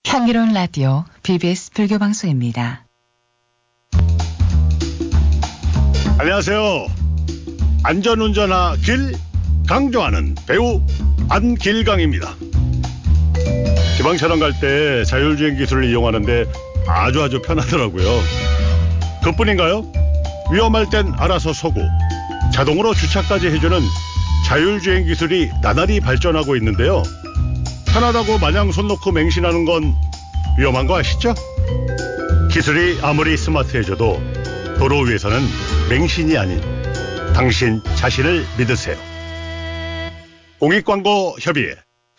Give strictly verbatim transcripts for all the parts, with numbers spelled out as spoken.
향기로운 라디오 비비에스 불교방송입니다. 안녕하세요. 안전운전하 길 강조하는 배우 안길강입니다. 지방 촬영 갈 때 자율주행 기술을 이용하는데 아주 아주 편하더라고요. 그뿐인가요? 위험할 땐 알아서 서고 자동으로 주차까지 해주는 자율주행 기술이 나날이 발전하고 있는데요. 편하다고 마냥 손 놓고 맹신하는 건 위험한 거 아시죠? 기술이 아무리 스마트해져도 도로 위에서는 맹신이 아닌 당신 자신을 믿으세요. 공익광고협의회.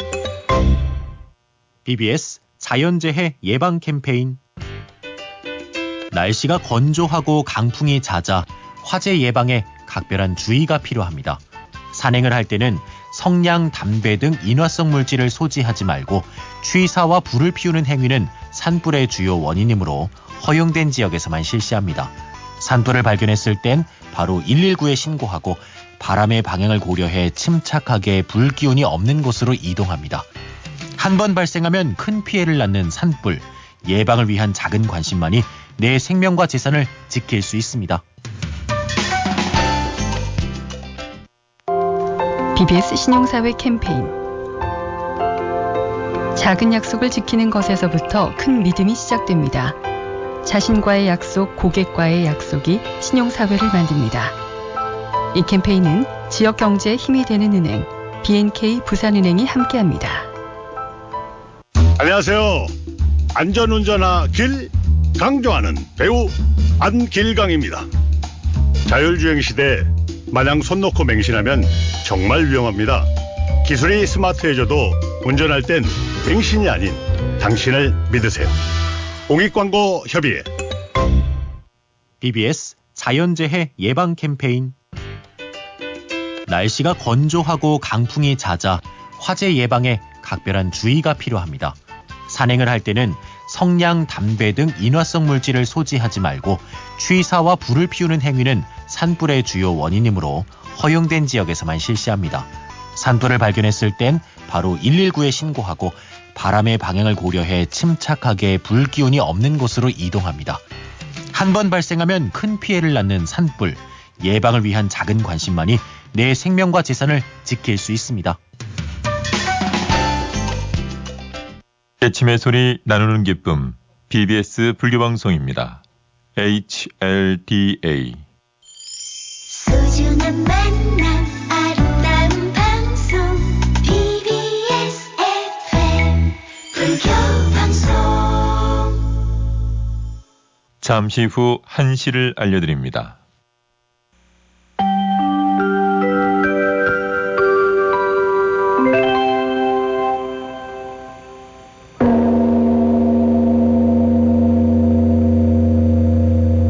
비비에스 자연재해 예방 캠페인. 날씨가 건조하고 강풍이 잦아 화재 예방에 각별한 주의가 필요합니다. 산행을 할 때는 성냥, 담배 등 인화성 물질을 소지하지 말고 취사와 불을 피우는 행위는 산불의 주요 원인이므로 허용된 지역에서만 실시합니다. 산불을 발견했을 땐 바로 일일구에 신고하고 바람의 방향을 고려해 침착하게 불 기운이 없는 곳으로 이동합니다. 한 번 발생하면 큰 피해를 낳는 산불, 예방을 위한 작은 관심만이 내 생명과 재산을 지킬 수 있습니다. 비비에스 신용사회 캠페인. 작은 약속을 지키는 것에서부터 큰 믿음이 시작됩니다. 자신과의 약속, 고객과의 약속이 신용사회를 만듭니다. 이 캠페인은 지역 경제에 힘이 되는 은행, 비엔케이 부산은행이 함께합니다. 안녕하세요. 안전운전하 길 강조하는 배우 안길강입니다. 자율주행 시대에 마냥 손 놓고 맹신하면 정말 위험합니다. 기술이 스마트해져도 운전할 땐 맹신이 아닌 당신을 믿으세요. 공익광고협의회. 비비에스 자연재해 예방 캠페인. 날씨가 건조하고 강풍이 잦아 화재 예방에 각별한 주의가 필요합니다. 산행을 할 때는 성냥, 담배 등 인화성 물질을 소지하지 말고 취사와 불을 피우는 행위는 산불의 주요 원인이므로 허용된 지역에서만 실시합니다. 산불을 발견했을 땐 바로 일일구에 신고하고 바람의 방향을 고려해 침착하게 불 기운이 없는 곳으로 이동합니다. 한 번 발생하면 큰 피해를 낳는 산불, 예방을 위한 작은 관심만이 내 생명과 재산을 지킬 수 있습니다. 아침의 소리 나누는 기쁨, 비비에스 불교방송입니다. 에이치엘디에이. 소중한 만남, 아름다운 방송, 비비에스 에프엠 불교방송. 잠시 후 한 시를 알려드립니다.